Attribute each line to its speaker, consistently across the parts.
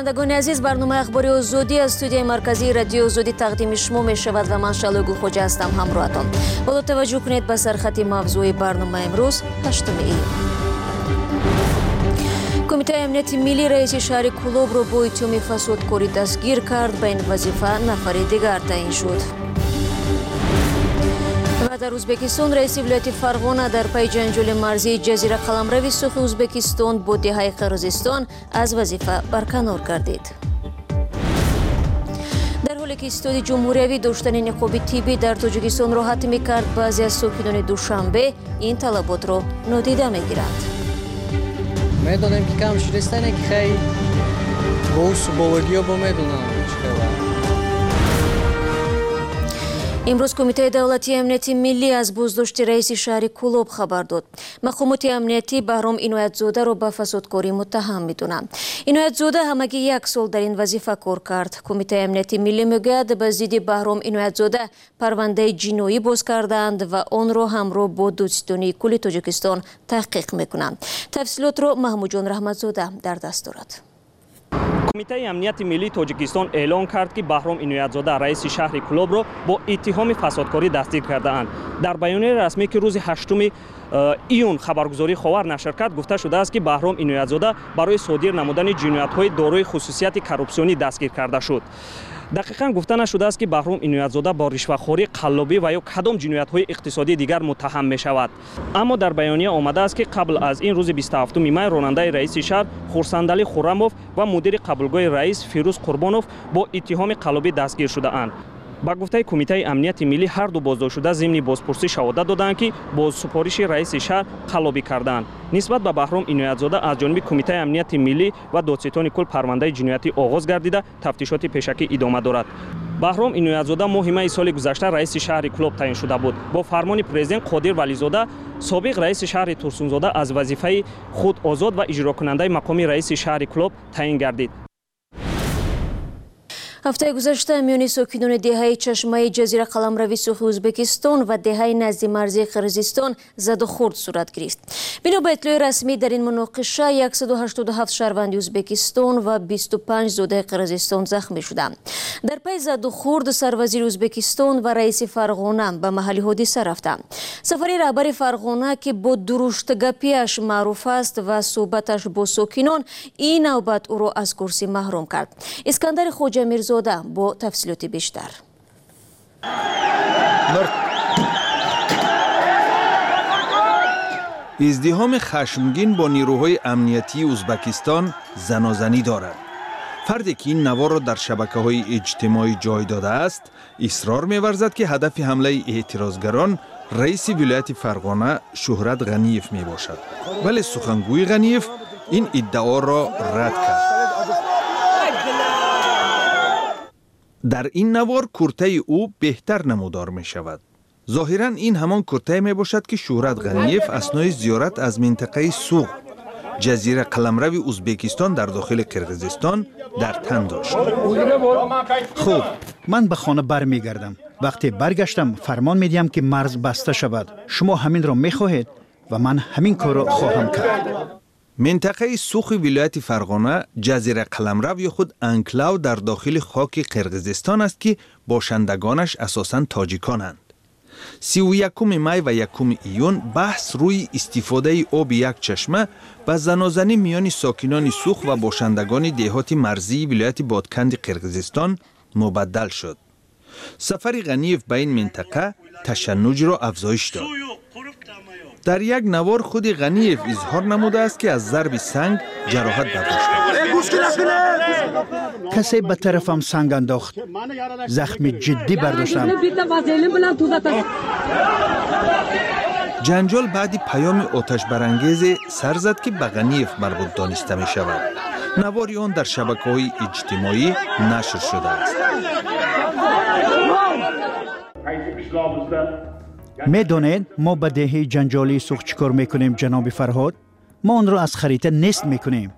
Speaker 1: بینندگان عزیز، برنامه اخباری آزادی از استودیوی مرکزی رادیو آزادی تقدیم شما می شود و من شعله گل خواجه هستم همراهتان. حالا توجه کنید به سرخط موضوع برنامه امروز 8 ایون. کمیته امنیت ملی رئیس شهر کلوب را با اتهام فسادکاری دستگیر کرد. به این وظیفه نفر دیگر تعیین شد. و در ازبکستان رئیس ولایت فرغانه در پی جنجال مرزی جزیره قلمرو سرخ ازبکستان با دهه قرقیزستان از وظیفه برکنار گردید. در حالی که استاد جمهوریوی داشتن نقاب طبی در تاجیکستان را حتمی کرد، بعضی از ساکنان دوشنبه این طلبات را نادیده میگیرند.
Speaker 2: میدونیم که کم شدستانه که خیلی با او سباوگی ها با میدونم.
Speaker 1: امروز کمیته دولتی امنیتی ملی از بازداشت رئیس شهر کلوب خبر داد. مقامات امنیتی بهرام عنایت‌زاده را به فسادکاری متهم می‌دانند. عنایت‌زاده همگی 1 سال در این وظیفه کار کرد. کمیته امنیتی ملی میگوید به ضد بهرام عنایت‌زاده پرونده جنایی باز کردند و آن را همراه با دادستانی کل تاجیکستان تحقیق می‌کنند. تفصیلات را محمود جان رحمت‌زاده در دست دارد.
Speaker 3: کمیته امنیت ملی تاجیکستان اعلام کرد که بهرام عنایت‌زاده رئیس شهر کلوب را با اتهام فسادکاری دستگیر کرده‌اند. در بیانیه رسمی که روز 8 ایون خبرگزاری خاور نشر کرد گفته شده است که بهرام عنایت‌زاده برای صادر نمودن جنایت‌های دارای خصوصیت کرپسیونی دستگیر کرده شد. دقیقاً گفته نشده است که بهرام عنایت‌زاده با رشوه‌خوری، قلابی و یا کدام جنایت‌های اقتصادی دیگر متهم می‌شود. اما در بیانیه آمده است که قبل از این روز 27 می راننده رئیس شهر خورسندعلی خرموف و مدیر قبولگاه رئیس فیروز قربانوف با اتهام قلابی دستگیر شده‌اند. با گفته کمیته امنیت ملی هر دو بازداشت شده ضمن بازپرسی شهادت دادند که با سفارش رئیس شهر قلابی کردند. نسبت به بهرام عنایت‌زاده از جانب کمیته امنیت ملی و دادستان کل پرونده جنایتی آغاز گردیده تفتیشات پیشکی ادامه دارد. بهرام عنایت‌زاده ماه می سال گذشته رئیس شهر کلوب تعیین شده بود. با فرمان پرزیدنت قادر ولیزاده سابق رئیس شهر ترسونزاده از وظیفه خود آزاد و اجرا کننده مقامی رئیس شهر کلوب تعیین گردید.
Speaker 1: هفته گذشته میان ساکنان دهه چشمه جزیره قلمرو سرخ ازبکستان و دهه نزد مرزی قرقیزستان زد و خورد صورت گرفت. بنا به اطلاع رسمی در این مناقشه 187 شهروند ازبکستان و 25 زاده قرقیزستان زخمی شدند. در پی زد و خورد سروزیر ازبکستان و رئیس فرغانه به محل حادثه رفتند. سفری رهبر فرغانه که با درشتگپیش معروف است و صحبتش با ساکنان این نوبت او را از کرسی محروم کرد. اسکندر خواجه میرزاده با تفصیلات بیشتر.
Speaker 4: ازدحام خشمگین با نیروهای امنیتی ازبکستان زنازنی دارد. فردی که این نوار را در شبکه‌های اجتماعی جای داده است، اصرار می‌ورزد که هدف حمله اعتراضگران رئیس ولایت فرغانه شهرت غنیف میباشد. ولی سخنگوی غنیف این ادعا را رد کرد. در این نوار کرته او بهتر نمودار می شود. ظاهراً این همان کرته می باشد که شهرت غنیف اثنای زیارت از منطقه سوغ جزیره قلمرو ازبکستان در داخل قرقیزستان در تن داشت.
Speaker 5: خوب، من به خانه برمیگردم. وقتی برگشتم فرمان میدیم که مرز بسته شود. شما همین را میخواهید و من همین کار را خواهم کرد.
Speaker 4: منطقه سوخ ولایت فرغانه جزیره قلمرو یا خود انکلاو در داخل خاک قرقیزستان است که باشندگانش اساساً تاجیکانند. 31 می و 1 ایون بحث روی استفاده آب یک چشمه و زنازنی میان ساکنان سوخ و باشندگان دهات مرزی ولایت بادکند قرقیزستان مبدل شد. سفر غنیف به این منطقه تشنج را افزایش داد. در یک نوار خود غنیف اظهار نموده است که از ضرب سنگ جراحت برداشت.
Speaker 5: کسی به طرفم سنگ انداخت. زخم جدی برداشتم.
Speaker 4: جنجال بعدی پیام آتش برانگیز سر زد که به غنیف مربوط دانسته می شود. نواری آن در شبکه‌های اجتماعی نشر شده است.
Speaker 5: میدونید ما به دهه جنجالی سوخ چیکار میکنیم جناب فرهاد؟ ما آن را از خریطه نیست میکنیم.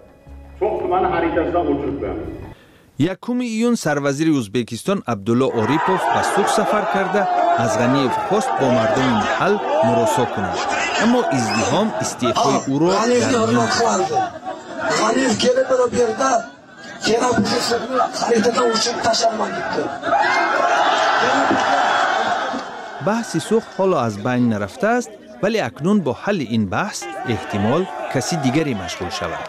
Speaker 4: 1 ایون سروزیر ازبکستان عبدالله آریپوف به سوخ سفر کرده از غنیف خواست با مردم محل مراسا کند، اما ازدحام استعفای او را در میان گذاشت. بحث سوخت حالا از بین نرفته است، ولی اکنون با حل این بحث احتمال کسی دیگری مشغول شود.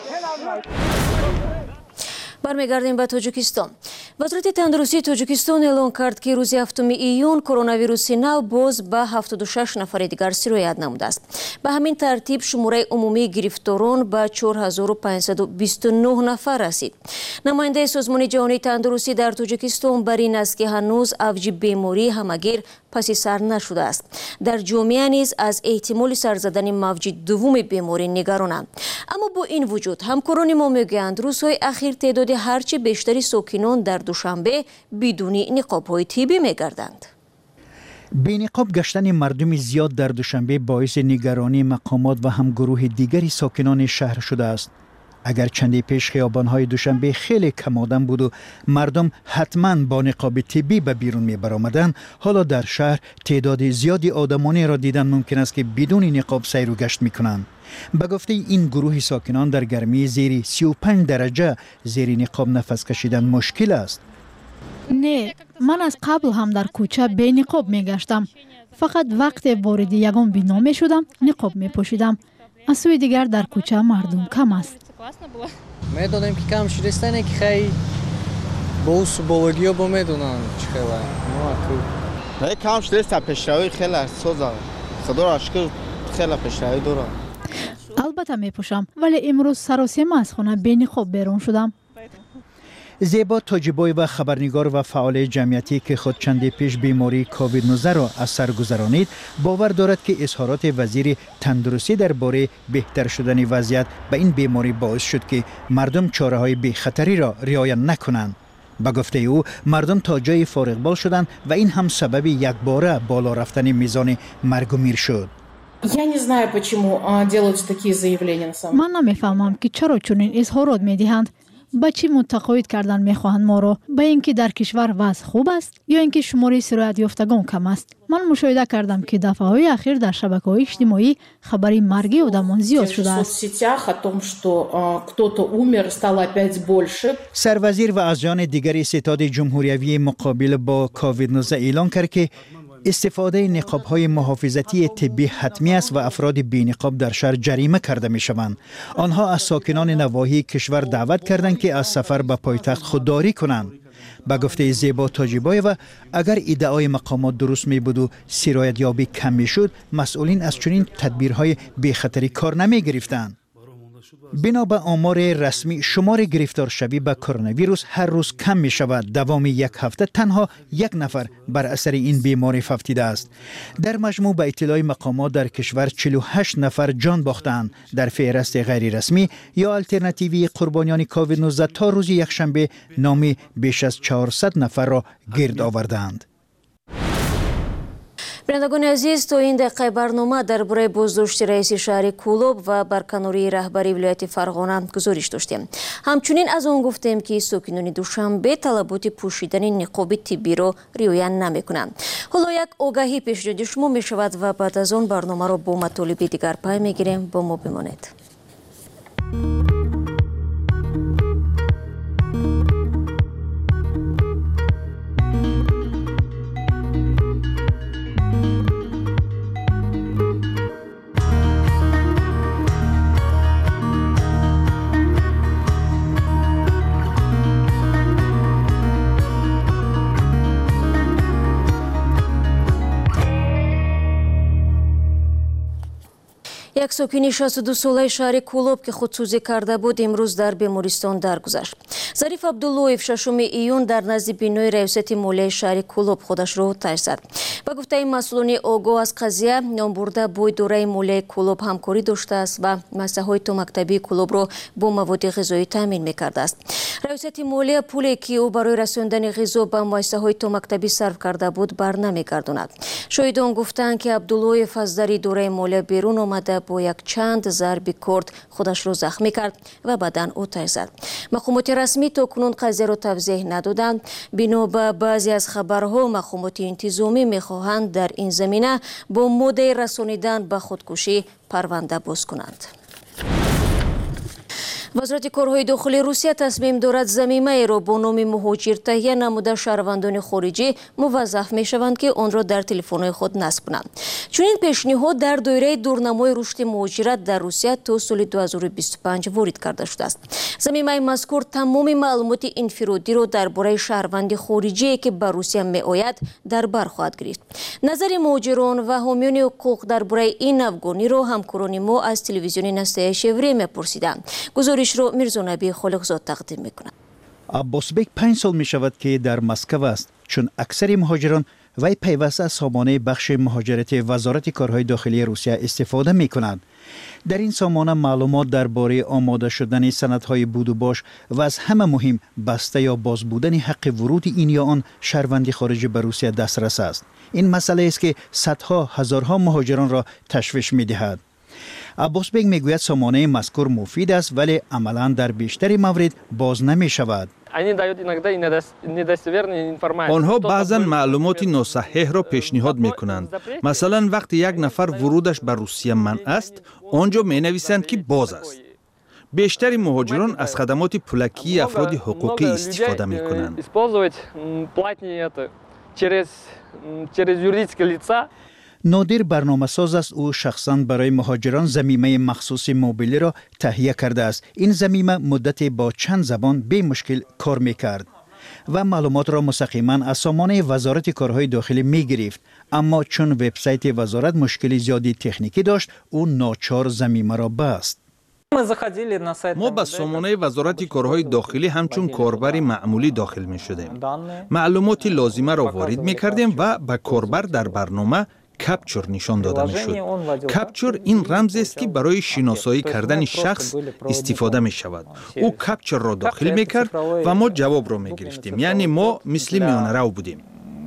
Speaker 1: برمیگردیم به تاجیکستان. وزارت تندرستی تاجیکستان اعلان کرد که روز 7 ایون کرونا ویروس نو باز به 76 نفر دیگر سرایت نموده است. به همین ترتیب شماره عمومی گرفتاران به 4529 نفر رسید. نماینده سازمان جهانی تندرستی در تاجیکستان بر این است که هنوز اوج بیماری همگیر پس سر نشده است. در جامعه نیز از احتمال سر زدن موج دوم بیماری نگرانند. اما با این وجود همکاران ما میگویند روزهای اخیر تعداد هرچه بیشتری ساکنان در دوشنبه بدون نقاب‌های طبی می‌گردند.
Speaker 5: بی نقاب گشتن مردم زیاد در دوشنبه باعث نگرانی مقامات و هم گروه دیگری ساکنان شهر شده است. اگر چندی پیش خیابان‌های دوشنبه خیلی کم آدم بود و مردم حتما با نقاب طبی به بیرون می برآمدند، حالا در شهر تعداد زیادی آدمانی را دیدن ممکن است که بدون نقاب سیر و گشت می‌کنند. به گفته این گروه ساکنان در گرمی زیر 35 درجه زیر نقاب نفس کشیدن مشکل است.
Speaker 6: نه، من از قبل هم در کوچه بی نقاب می گشتم. فقط وقت وارد یگان بنا می شدم نقاب می پوشیدم. از سوی دیگر در کوچه مردم کم است.
Speaker 2: میدونم که کم شدستانه که خیلی با سوبالگی ها با میدونن چه خیلی
Speaker 7: کم شدستان پیشروی خیلی سوزه خدا اشکر خیلی پیشروی داره.
Speaker 6: البته می پوشم، ولی امروز سراسیمه از خانه بی نقاب بیرون شدم.
Speaker 5: زیبا تاجیبای و خبرنگار و فعال جمعیتی که خود چندی پیش بیماری کووید 19 را از سر گذرانید باور دارد که اظهارات وزیر تندرستی درباره بهتر شدن وضعیت به این بیماری باعث شد که مردم چاره‌های بی خطری را رعایت نکنند. به گفته او مردم تا جای فارغبال شدند و این هم سبب یکباره بالا رفتن میزان مرگ و میر شد.
Speaker 6: من نمیفهمم که چرا چنین اظهارات میدهند. به چی متقاعد کردن میخواهند ما را؟ به اینکه در کشور وضع خوب است یا اینکه شماره سرایت یافتگان کم است؟ من مشاهده کردم که دفعه‌های اخیر در شبکه‌های اجتماعی خبری مرگ آدمان زیاد شده است.
Speaker 5: سروزیر و از جان دیگری ستاد جمهوریوی مقابل با کووید 19 اعلان کرد که استفاده نقاب‌های محافظتی طبی حتمی است و افراد بی نقاب در شهر جریمه کرده می‌شوند. آنها از ساکنان نواحی کشور دعوت کردند که از سفر به پایتخت خودداری کنند. به گفته زیبا تاجیبایو اگر ادعای مقامات درست می بود و سرایت یابی کم می‌شد، مسئولین از چنین تدبیرهای بی خطری کار نمی‌گرفتند. بنا به آمار رسمی شمار گرفتار شوی به کرونا ویروس هر روز کم می شود. دوام یک هفته تنها یک نفر بر اثر این بیماری فوتیده است. در مجموع به اطلاع مقامات در کشور 48 نفر جان باختند. در فهرست غیر رسمی یا آلترناتیوی قربانیان کووید 19 تا روز یکشنبه نام بیش از 400 نفر را گرد آوردند.
Speaker 1: بینندگان عزیز، تا این دقیقه برنامه درباره بازداشت رئیس شهر کولوب و برکناری رهبری ولایت فرغانه گزارش داشتیم. همچنین از آن گفتیم که ساکنان دوشنبه طلبات پوشیدن نقاب طبی را رعایت نمی‌کنند. حالا یک آگاهی پیشنهاد شما می‌شود و بعد از آن برنامه را با مطالب دیگر پای می‌گیریم. با ما بمانید. یک ساکن 62 ساله شهر کولوب که خودسوزی کرده بود امروز در بیمارستان درگذشت. ظریف عبداللهیف 6 ایون در نزد بینای ریاست مالی شهر کولوب خودش را تشخیص داد. به گفته مسئولان آگاه از قضیه، نامبرده با اداره مالی کولوب همکاری داشته است و مؤسسه‌های تو مکتبی کولوب را با مواد غذایی تامین می‌کرده است. ریاست مالی پولی که او برای رساندن غذا به مؤسسه‌های تو مکتبی صرف کرده بود برنمی‌گرداند. شاهدان گفتند که عبداللهیف از در اداره مالی بیرون آمده با یک چند ضرب کورد خودش را زخمی کرد و بدن آتش زد. مقامات رسمی تا کنون قضیه را توضیح ندادند. بنا به بعضی از خبرها مقامات انتظامی می‌خواهند در این زمینه با ماده رسانیدن به خودکشی پرونده باز کنند. وزارت کارهای داخلی روسیه تصمیم دارد ضمیمه را با نام مهاجر تهیه نموده شهروندان خارجی موظف می شوند که آن را در تلفن‌های خود نصب کنند. چنین پیشنهاد در دایره دورنمای رشد مهاجرت در روسیه تا سال 2025 وارد کرده شده است. ضمیمه مذکور تمام معلومات انفرادی را درباره شهروند خارجی که به روسیه می آید در بر خواهد گرفت. نظر مهاجران و حامیان حقوق درباره این افغانی را همکاران ما از تلویزیون نستایش وری پرسیدند. گزارش را میرزا نبی خالقزاد تقدیم میکنند.
Speaker 5: عباسبک 5 سال می شود که در مسکو است، چون اکثر مهاجران وی پیوسته از سامانه بخش مهاجرت وزارت کارهای داخلی روسیه استفاده می کنند. در این سامانه معلومات درباره آماده شدن سندهای بود و باش و از همه مهم بسته یا باز بودن حق ورود این یا آن شهروند خارجی به روسیه دسترس است. این مسئله است که صدها هزارها مهاجران را تشویش می دهد. عباسبک میگوید سامانه مذکور مفید است ولی عملا در بیشتر موارد باز نمی شود.
Speaker 4: آنها بعضا معلومات ناصحیح را پیشنهاد می کنند. مثلا وقتی یک نفر ورودش به روسیه منع است، آنجا می نویسند که باز است. بیشتر مهاجران از خدمات پولکی افراد حقوقی استفاده می کنند.
Speaker 5: نادر برنامه ساز است. او شخصاً برای مهاجران ضمیمه مخصوص موبیلی را تهیه کرده است. این ضمیمه مدت با چند زبان به مشکل کار میکرد و معلومات را مستقیما از سامانه وزارت کارهای داخلی میگرفت، اما چون وبسایت وزارت مشکلی زیادی تکنیکی داشت، او ناچار ضمیمه را بست.
Speaker 4: ما به سامانه وزارت کارهای داخلی همچون کاربر معمولی داخل می شدیم. معلومات لازمه را وارد می کردیم و به کاربر در برنامه کپچر نشان داده می شد. کپچر این رمز است که برای شناسایی کردن شخص استفاده می شود. او کپچر را داخل می کرد و ما جواب را می گرفتیم. یعنی ما مثل میانه رو بودیم.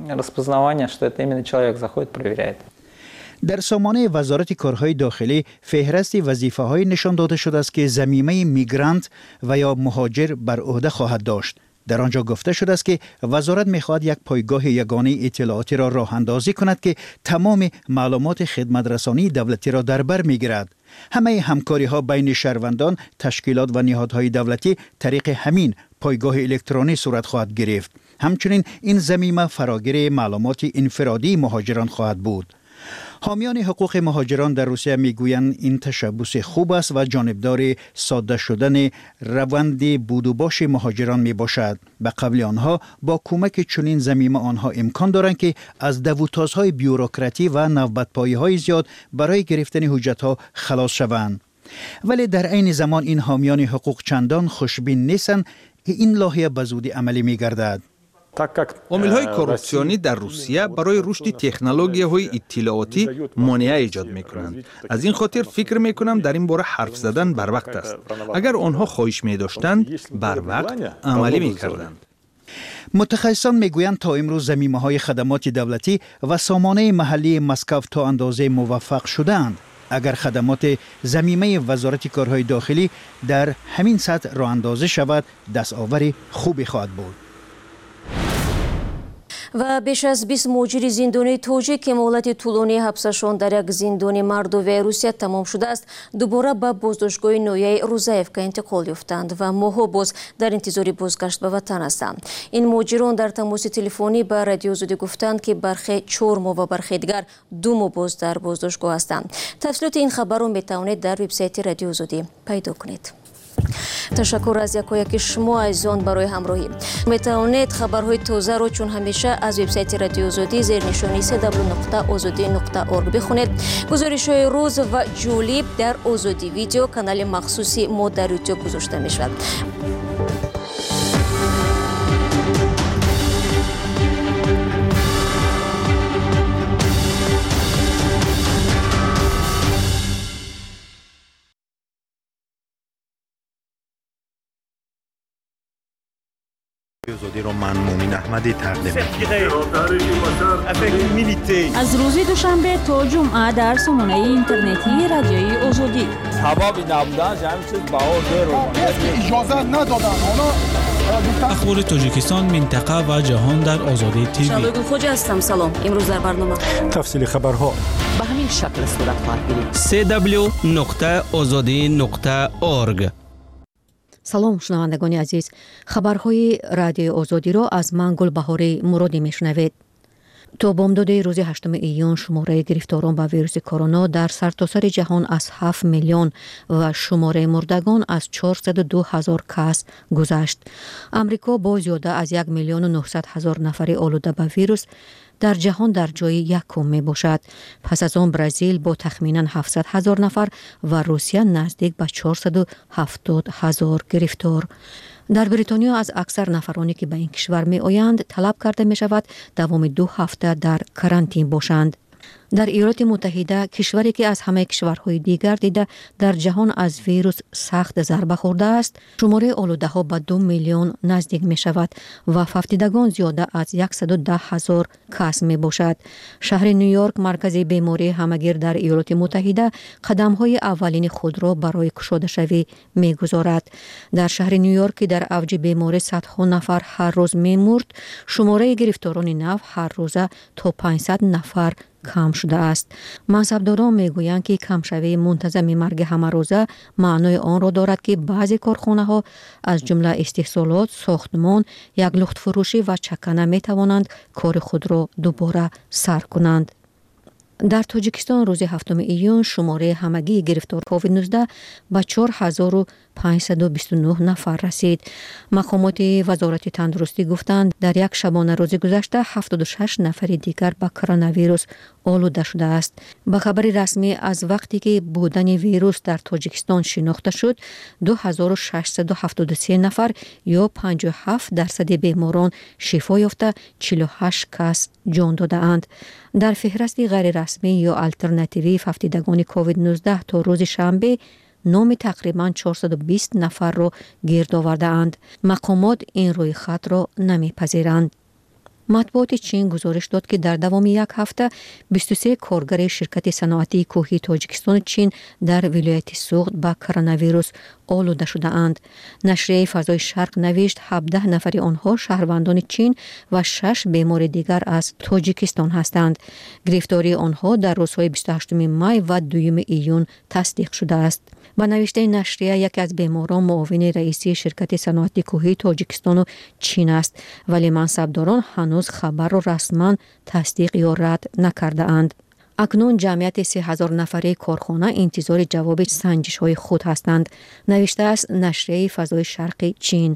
Speaker 5: در سامانه وزارت کارهای داخلی فهرست وظیفه های نشان داده شده است که ضمیمه میگرانت و یا مهاجر بر عهده خواهد داشت. در آنجا گفته شده است که وزارت می‌خواهد یک پایگاه یگانه اطلاعاتی را راه اندازی کند که تمام معلومات خدمت رسانی دولتی را در بر می‌گیرد. همه همکاری‌ها بین شهروندان، تشکیلات و نهادهای دولتی طریق همین پایگاه الکترونی صورت خواهد گرفت. همچنین این ضمیمه فراگیر معلومات انفرادی مهاجران خواهد بود. حامیان حقوق مهاجران در روسیه میگویند این تشبث خوب است و جانبدار ساده شدن روند بود و باش مهاجران می باشد. به قبل آنها با کمک چنین ضمیمه آنها امکان دارند که از دوتازهای بیوروکراتی و نوبت‌پایی‌های زیاد برای گرفتن حجت‌ها خلاص شوند. ولی در عین زمان این حامیان حقوق چندان خوشبین نیستند که این لایحه به زودی عملی می‌گردد.
Speaker 4: عامل‌های کورپسیونی در روسیه برای رشد تکنولوژی‌های اطلاعاتی مانع ایجاد می‌کنند. از این خاطر فکر می‌کنم در این باره حرف زدن بر وقت است. اگر آنها خواهش می‌داشتند بر وقت عملی می‌کردند.
Speaker 5: متخصصان میگویند تا امروز ضمیمه‌های خدمات دولتی و سامانه محلی مسکو تا اندازه موفق شدند. اگر خدمات ضمیمه وزارت کارهای داخلی در همین سطح راه اندازی شود، دستاوری خوبی خواهد بود.
Speaker 1: و بیش از 20 مهاجر زندانی تاجیک که مهلت طولانی حبسشان در یک زندان مردوی روسیه تمام شده است، دوباره به بازداشتگاه نویه روزایفکا انتقال یافتند و ماها باز در انتظار بازگشت به وطن هستند. این مهاجران در تماس تلفنی به رادیو آزادی گفتند که برخی 4 ماه و برخی دیگر 2 ماه باز در بازداشتگاه هستند. تفصیلات این خبر را میتوانید در وبسایت رادیو آزادی پیدا کنید. تشکر از یکایک شما عزیزان برای همراهی. میتوانید خبرهای تازه را چون همیشه از وبسایت رادیو آزادی زیر نشانی www.azadi.org بخونید. گزارش‌های روز و جالب در آزادی ویدیو کانال مخصوصی ما در یوتیوب گذاشته می‌شود.
Speaker 8: آزادی رو من مومین احمدی تقدیم
Speaker 9: از روز دوشنبه تا جمعه در سامانه اینترنتی رادیوی آزادی.
Speaker 10: حبابی نبودن همین چیز بهار رو اجازه ندادن.
Speaker 11: اخبار تاجیکستان، منطقه و جهان در آزادی تیوی.
Speaker 1: شبگون خوجا هستم. سلام. امروز در برنامه
Speaker 8: تفصیل خبرها
Speaker 9: به همین شکل صورت خواهد گرفت.
Speaker 11: www.azadi.org
Speaker 12: салом шунавандагони азиз, хабарҳои радиои озодӣ ро аз ман Гулбаҳори Муродӣ мешунавед. то бомдодаи рӯзи 8 июн шумораи гирифторон ба вируси короно дар сартосари ҷаҳон аз 7 миллион ва шумораи мурдагон аз 402 ҳазор кас гузашт. амрико бо зиёда аз 1 миллиону 900 ҳазор нафари олуда ба вирус дар ҷаҳон дар ҷои якум мебошад. пас аз он Бразил бо тахминан 700 ҳазор нафар ва Русия наздик ба 470 ҳазор гирифтор. дар Бритониё аз аксар нафароне ки ба ин кишвар меоянд талаб карда мешавад давоми 2 ҳафта дар карантин бошанд. дар Иёлоти Муттаҳида, кишваре ки аз ҳамаи кишварҳои дигар дида дар ҷаҳон аз вирус сахт зарба хӯрда аст, шумораи олудаҳо ба 2 миллион наздик мешавад ва вафтидагон зиёда аз 110 ҳазор кас мебошад. шаҳри Нью-Йорк, маркази бемории ҳамагир дар Иёлоти Муттаҳида, қадамҳои аввалини худро барои кушодашавӣ мегузорад. дар шаҳри Нью-Йорк, ки дар авҷи беморӣ садҳо нафар ҳар рӯз мемурд, шумораи гирифторони нав ҳар рӯза то 500 нафар кам шудааст. мансабдорон мегӯянд, ки камшавии мунтазами марги ҳамарӯза маънои онро дорад, ки баъзе корхонаҳо аз ҷумла истеҳсолот, сохтмон, яклухтфурӯшӣ ва чакана метавонанд кори худро дубора сар кунанд. дар Тоҷикистон рӯзи 7 июн шумораи ҳамагии гирифтор COVID-19 ба 4529 нафар расид. мақомоти вазорати тандурустӣ гуфтанд, дар як шабона рӯзи гузашта 76 нафари дигар ба коронавирус олуда шудааст. ба хабари расмӣ аз вақте ки будани вирус дар Тоҷикистон шинохта шуд, 2673 нафар ё 57% беморон шифо ёфта, 48 кас ҷон додаанд. дар феҳрасти ғайрирасмӣ ё алтернативии вафтидагони COVID-19 то рӯзи шанбе номи тақрибан 420 нафарро гирд овардаанд. мақомот ин рӯйхатро намепазиранд. матбуоти Чин гузориш дод, ки дар давоми як ҳафта 23 коргари ширкати саноатии кӯҳии Тоҷикистони Чин дар вилояти Суғд ба коронавирус олуда шудаанд. нашрияи Фазои Шарқ навишт 17 нафари онҳо шаҳрвандони Чин ва 6 бемори дигар аз Тоҷикистон ҳастанд. гирифтории онҳо дар рӯзҳои 28 май ва 2 июн тасдиқ шудааст. ба навиштаи нашрия, яке аз беморон муовини раисии ширкати саноати кӯҳии Тоҷикистону Чин аст, вале мансабдорон ҳанӯз хабарро расман тасдиқ ё рад накардаанд. акнун ҷамъияти 3000 нафари корхона интизори ҷавоби санҷишҳои худ ҳастанд, навиштааст нашрияи Фазои Шарқи Чин.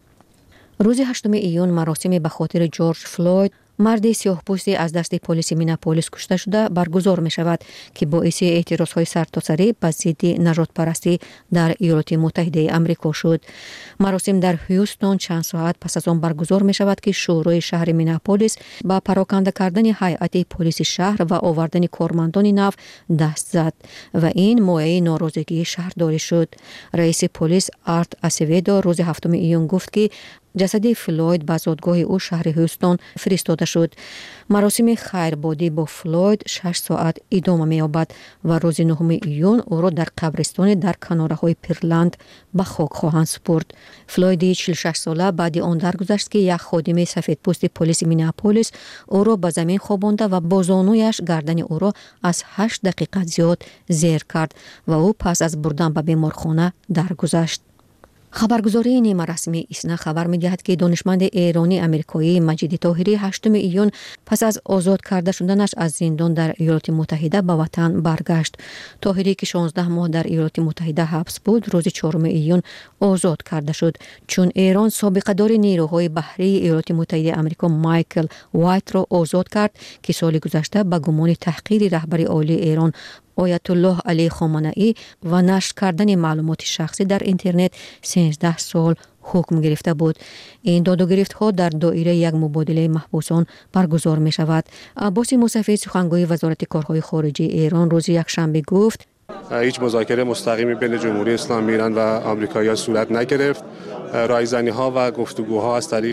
Speaker 12: рӯзи 8 июн маросиме ба хотири Ҷорҷ Флойд, марди сиёҳпӯсти аз дасти полиси Миннеаполис кушта шуда, баргузор мешавад, ки боиси эътирозҳои сартосарӣ ба зидди нажотпарастӣ дар Иёлоти Муттаҳидаи Амрико шуд. маросим дар Ҳюстон чанд соат пас аз он баргузор мешавад, ки шӯрои шаҳри Миннеаполис ба пароканда кардани ҳайати полиси шаҳр ва овардани кормандони нав даст зад ва ин мояи норозигии шаҳрдорӣ шуд. раиси полис Арт Асеведо рӯзи 7 июн гуфт, ки ҷасади Флойд ба зодгоҳи ӯ шаҳри Ҳюстон фиристода шуд. маросими хайрбодӣ бо Флойд 6 соат идома меёбад ва рӯзи 9 июн ӯро дар қабристоне дар канораҳои Пирланд ба хок хоҳанд супурд. Флойди 46-сола баъди он даргузашт, ки як ходими сафедпӯсти полиси Миннеаполис ӯро ба замин хобонда ва бо зонуяш гардани ӯро аз 8 дақиқа зиёд зер кард ва ӯ пас аз бурдан ба беморхона даргузашт. хабаргузории нимарасмии ИСНА хабар медиҳад, ки донишманди эронӣ амрикоӣ Маҷиди Тоҳирӣ 8 июн пас аз озод карда шуданаш аз зиндон дар Иёлоти Муттаҳида ба ватан баргашт. Тоҳирӣ, ки 16 моҳ дар Иёлоти Муттаҳида ҳабс буд, рӯзи 4 июн озод карда шуд, чун Эрон собиқадори нерӯҳои баҳрии Иёлоти Муттаҳидаи Амрико Майкл Уайтро озод кард, ки соли гузашта ба гумони таҳқири раҳбари олии Эрон Оятуллоҳ Алӣ Хоманаӣ ва нашр кардани маълумоти шахсӣ дар интернет 13 сол ҳукм гирифта буд. ин додугирифтҳо дар доираи як мубодилаи маҳбусон баргузор мешавад. Аббоси Мусафӣ, сухангӯи вазорати корҳои хориҷии Эрон, рӯзи якшанбе гуфт:
Speaker 13: هیچ مذاکره مستقیمی بین جمهوری اسلامی ایران و آمریکایی‌ها صورت نگرفت. رایزنی‌ها و گفتگوها از طریق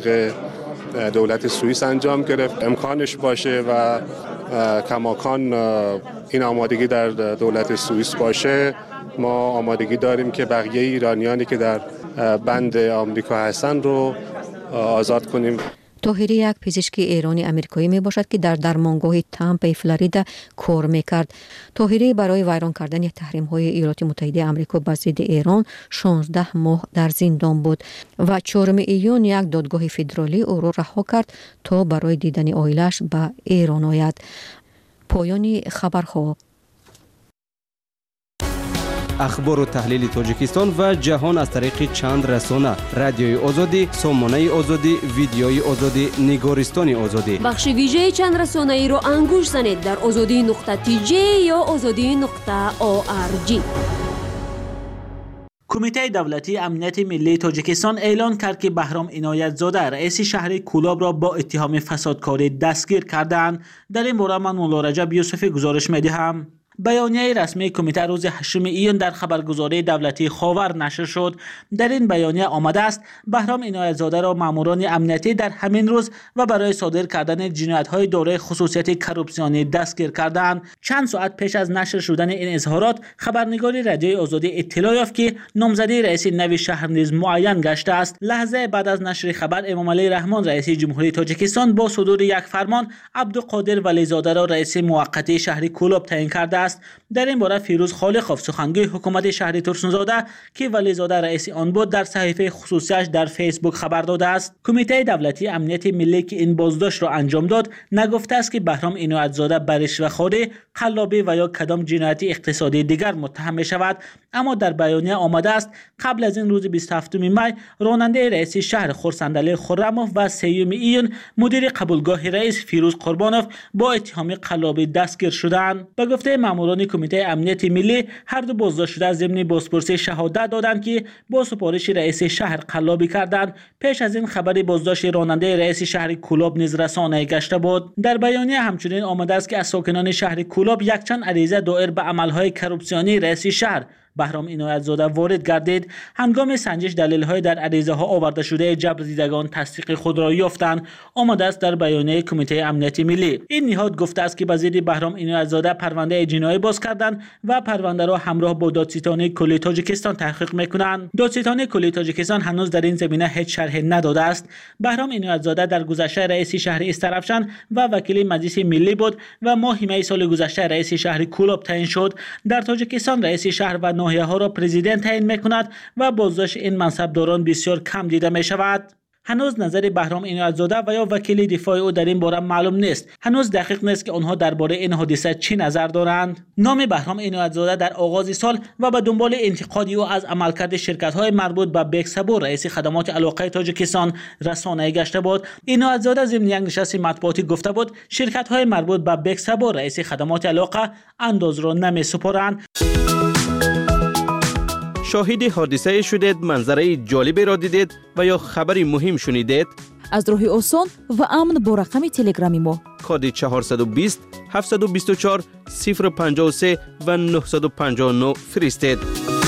Speaker 13: دولت سوئیس انجام گرفت. امکانش باشه و کماکان این آمادگی در دولت سوئیس باشه، ما آمادگی داریم که بقیه ایرانیانی که در بند آمریکا هستن رو آزاد کنیم.
Speaker 12: طاهری یک پزشک ایرانی آمریکایی می باشد که در درمانگاه تامپا فلوریدا کار میکرد. طاهری برای ویران کردن تحریم های ایالات متحده آمریکا بر ضد ایران 16 ماه در زندان بود و 4 ایون یک دادگاه فدرالی او را رها کرد تا برای دیدن عائله‌اش به ایران آید. پایان خبرها.
Speaker 14: اخبار و تحلیل تاجیکستان و جهان از طریق چند رسانه: رادیوی آزادی، سامانه آزادی، ویدیوی آزادی، نگارستان آزادی.
Speaker 1: بخش ویژه چند رسانه ای را انگوش زنید در azadi.tj یا azadi.org.
Speaker 15: کمیته دولتی امنیت ملی تاجیکستان اعلان کرد که بهرام عنایت زاده رئیس شهر کولاب را با اتهام فسادکاری دستگیر کردند. در این باره من مولا رجب یوسفی گزارش می‌دهم. بیانیه رسمی کمیته روز 8 ایون در خبرگزاری دولتی خاور نشر شد. در این بیانیه آمده است بهرام عنایت زاده را ماموران امنیتی در همین روز و برای صادر کردن جنایت‌های دارای خصوصیت کروپسیونی دستگیر کردند. چند ساعت پیش از نشر شدن این اظهارات، خبرنگار رادیوی آزادی اطلاع یافت که نامزدی رئیس نوی شهر نیز معین گشته است. لحظه بعد از نشر خبر، امام علی رحمان رئیس جمهوری تاجیکستان با صدور یک فرمان عبدالقادر ولی زاده را رئیس موقت شهر کولاب تعیین کرده. در این باره فیروز خالقوف سخنگوی حکومت شهر ترسونزاده که ولی زاده رئیس آن بود در صحیفه خصوصیش در فیسبوک خبر داده است. کمیته دولتی امنیت ملی که این بازداشت را انجام داد نگفته است که بهرام عنایت زاده به رشوه‌خواری، قلابی و یا کدام جنایت اقتصادی دیگر متهم می شود، اما در بیانیه آمده است قبل از این روز 27 می راننده رئیس شهر خورسندعلی خرموف و 3 ایون مدیر قبولگاه رئیس فیروز قربانوف با اتهام قلابی دستگیر شدند. به گفته ماموران کمیته امنیت ملی، هر دو بازداشت شده ضمن بازپرسی شهادت دادند که با سفارش رئیس شهر قلابی کردند. پیش از این خبر بازداشت راننده رئیس شهر کولاب نیز رسانه‌ای گشته بود. در بیانیه همچنین آمده است که از ساکنان شهر کولاب یک چند عریضه دایر به عملهای کروپسیونی رئیس شهر بهرام عنایت زاده وارد گردید. هنگام سنجش دلیل‌های در عریضه‌ها آورده شده جبر دیدگان تصدیق خود را یافتند. آمده است در بیانیه کمیته امنیت ملی. این نهاد گفته است که به ضد بهرام عنایت زاده پرونده جنایی باز کردند و پرونده را همراه با دادستانی کلی تاجیکستان تحقیق می‌کنند. دادستانی کلی تاجیکستان هنوز در این زمینه هیچ شرحی نداده است. بهرام عنایت زاده در گذشته رئیس شهر استرابشان و وکیل مجلس ملی بود و ماه می سال گذشته رئیس شهر کولاب تعیین شد. در تاجیکستان رئیس شهر و ناحیه ها را پرزیدنت تعیین می‌کند و بازداشت این منصبداران بسیار کم دیده می‌شود. هنوز نظر بهرام عنایت زاده و یا وکیل دفاع او در این باره معلوم نیست. هنوز دقیق نیست که آنها درباره این حادثه چی نظر دارند. نام بهرام عنایت زاده در آغاز سال و به دنبال انتقاد او از عملکرد شرکت‌های مربوط به بکسبو رئیس خدمات علاقه تاجیکستان رسانه‌ای گشته بود. عنایت زاده ضمن یک نشست مطبوعاتی گفته بود شرکت‌های مربوط به بکسبو رئیس خدمات علاقه انداز را نمی‌سپارند.
Speaker 14: شاهد حادثه شدید، منظره جالبی را دیدید و یا خبری مهم شنیدید؟
Speaker 9: از راه آسان و امن با رقم تلگرامی ما
Speaker 14: کد 420 724 053 و 959 فرستید.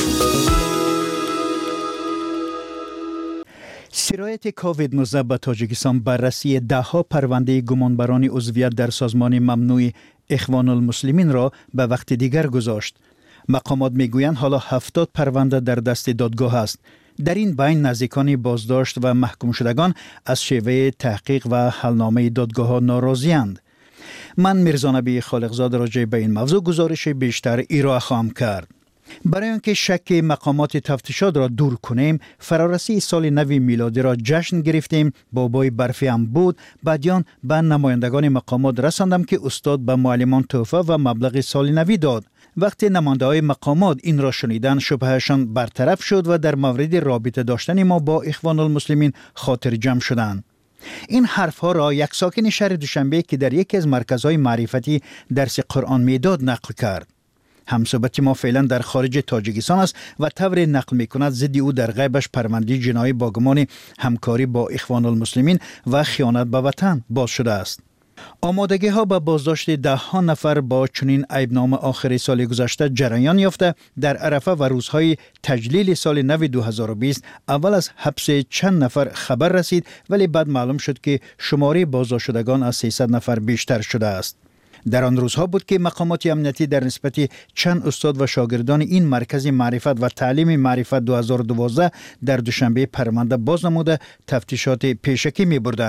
Speaker 5: سرایت کووید 19 به تاجیکستان بررسی ده‌ها پرونده گمانبران عضویت در سازمان ممنوع اخوان المسلمین را به وقت دیگر گذاشت. مقامات میگویند حالا 70 پرونده در دست دادگاه است. در این بین نزدیکان بازداشت و محکوم شدگان از شیوه تحقیق و حلنامه دادگاه ها ناراضی‌اند. من میرزا نبی خالقزاده راجع به این موضوع گزارش بیشتر ارائه خواهم کرد. برای آنکه شک مقامات تفتیشات را دور کنیم، فرارسی سال نو میلادی را جشن گرفتیم. بابای برفی هم بود. بعدیان به نمایندگان مقامات رساندم که استاد به معلمان تحفه و مبلغ سال نوی داد. وقتی نماینده‌های مقامات این را شنیدن، شبههشان برطرف شد و در مورد رابطه داشتن ما با اخوان المسلمین خاطر جمع شدند. این حرفها را یک ساکن شهر دوشنبه که در یکی از مرکزهای معرفتی درس قرآن میداد نقل کرد. همصحبت ما فعلا در خارج تاجیکستان است و طور نقل میکند ضد او در غیبش پرونده جنایی با گمان همکاری با اخوان المسلمین و خیانت به وطن باز شده است. آمادگی ها به بازداشت 10 نفر با چنین عیبنامه آخر سال گذشته جریان یافته. در عرفه و روزهای تجلیل سال نو 2020 اول از حبس چند نفر خبر رسید، ولی بعد معلوم شد که شماره بازداشت شدگان از 300 نفر بیشتر شده است. در آن روزها بود که مقامات امنیتی در نسبت چند استاد و شاگردان این مرکز معرفت و تعلیم معرفت 2012 در دوشنبه پرونده باز نموده تفتیشات پیشکی می بردند.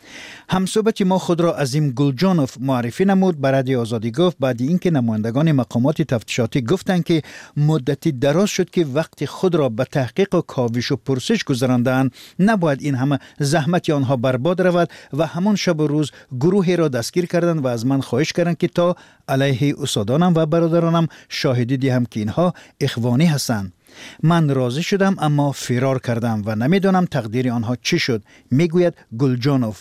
Speaker 5: همصحبت ما خود را عظیم گلجانوف معرفی نمود. به رادیو آزادی گفت بعد اینکه نمایندگان مقامات تفتیشاتی گفتند که مدتی دراز شد که وقت خود را به تحقیق و کاوش و پرسش گذراندند، نباید این همه زحمت آنها برباد رود و همان شب و روز گروهی را دستگیر کردند و از من خواهش کردند که تا علیه استادانم و برادرانم شاهدی دهم که اینها اخوانی هستند. من راضی شدم اما فرار کردم و نمیدانم تقدیر آنها چی شد، میگوید گلجانوف.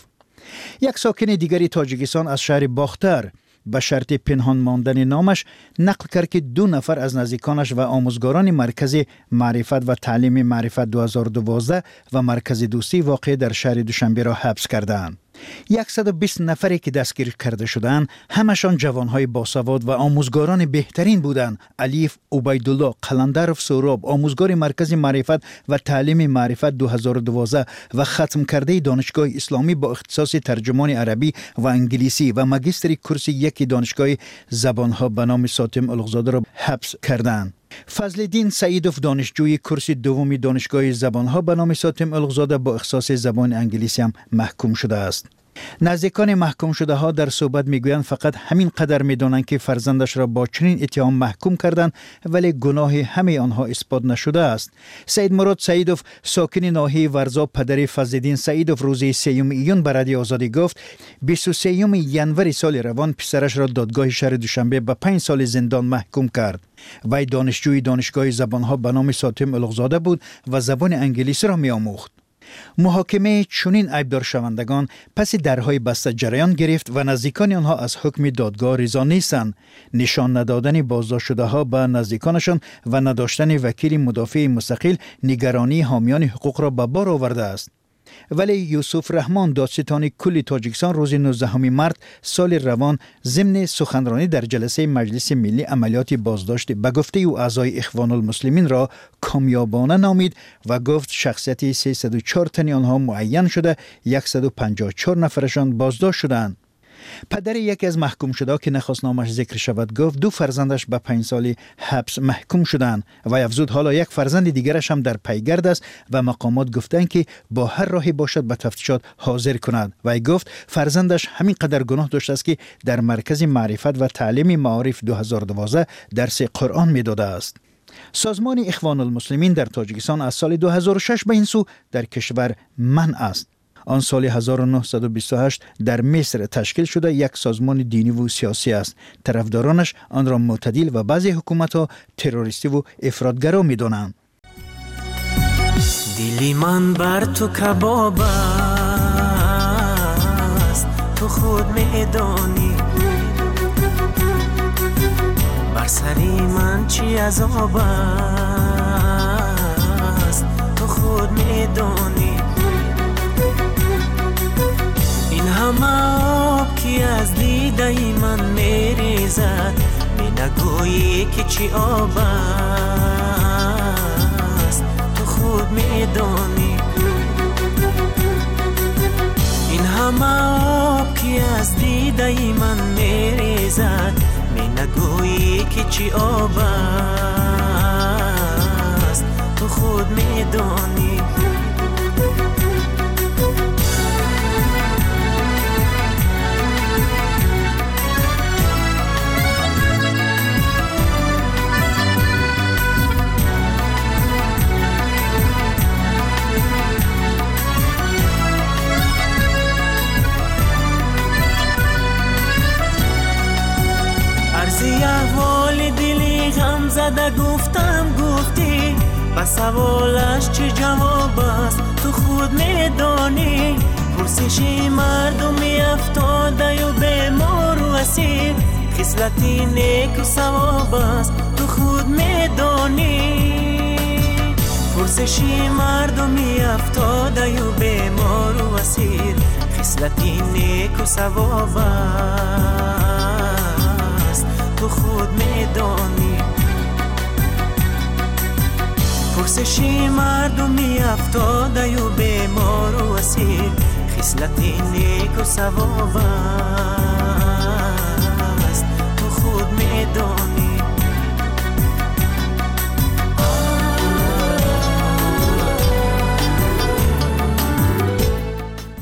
Speaker 5: یک ساکن دیگری تاجیکستان از شهر باختر به شرط پنهان ماندن نامش نقل کرد که 2 نفر از نزدیکانش و آموزگاران مرکز معرفت و تعلیم معرفت 2012 و مرکز دوستی واقع در شهر دوشنبه را حبس کردند. 120 نفری که دستگیر کرده شدند همشان جوانهای باسواد و آموزگاران بهترین بودند. علیف عبیدالله قلندرف سوراب، آموزگار مرکز معرفت و تعلیم معرفت 2012 و ختم کرده دانشگاه اسلامی با اختصاص ترجمان عربی و انگلیسی و ماجستری کورس 1 دانشگاه زبانها به نام ساتم الغزاده را حبس کردند. فضلالدین سعیدوف دانشجوی کورس 2 دانشگاه زبانها به نام ساتم الغزاده با اختصاص زبان انگلیسی هم محکوم شده است. نزدیکان محکوم شده ها در صحبت میگویند فقط همین قدر میدانند که فرزندش را با چنین اتهام محکوم کردند ولی گناه همه آنها اثبات نشده است. سید مراد سعیدوف ساکن ناحیه ورزا پدر فضلالدین سعیدوف روز 3 ایون به رادیو آزادی گفت 23 ینوری سال روان پسرش را دادگاه شهر دوشنبه به 5 سال زندان محکوم کرد. وی دانشجوی دانشگاه زبانها به نام ساتم الغزاده بود و زبان انگلیسی را می‌آموخت. محاکمه چنین عیبدار شوندگان پس درهای بسته جریان گرفت و نزدیکان آنها از حکم دادگاه رضا نیستند. نشان ندادن بازداشت شده ها به نزدیکانشان و نداشتن وکیل مدافع مستقل نگرانی حامیان حقوق را به بار آورده است. ولی یوسف رحمان دادستان کل تاجیکستان روز 19 مارس سال روان ضمن سخنرانی در جلسه مجلس ملی عملیات بازداشت به گفته او اعضای اخوان المسلمین را کامیابانه نامید و گفت شخصیت 304 تن آنها معین شده، 154 نفرشان بازداشت شدند. پدر یکی از محکوم شده که نخواست نامش ذکر شود گفت 2 فرزندش به 5 سال حبس محکوم شدند و افزود حالا 1 فرزند دیگرش هم در پیگرد است و مقامات گفتند که با هر راهی باشد به تفتیشات حاضر کند. و گفت فرزندش همین قدر گناه داشته است که در مرکز معرفت و تعلیم معارف 2012 درس قرآن میداده است. سازمان اخوان المسلمین در تاجیکستان از سال 2006 به این سو در کشور منع است. آن سال 1928 در مصر تشکیل شده یک سازمان دینی و سیاسی است. طرفدارانش آن را معتدل و بعضی حکومت‌ها تروریستی و افراطگرا می‌دانند.
Speaker 16: دلی من بر تو کباب است، تو خود می‌دانی بر سری من چی عذاب است، تو خود می‌دانی همه آب که از دیده من میریزد می نگویی که چی آب است، تو خود میدانی این همه آب که از دیده من میریزد می نگویی که چی آب است، تو خود میدانی احوال دلی غم زده گفتم گفتی و سوالش چه جواب است، تو خود میدانی پرسشی مردمی افتاده و بیمار و اسیر خصلتی نیک و ثواب است، تو خود میدانی پرسشی مردمی افتاده و بیمار و اسیر خصلتی نیک و ثواب است، تو خود میدانی پرسشی مردمی افتاده و بیمار و اسیر خصلتی نیک و ثواب است.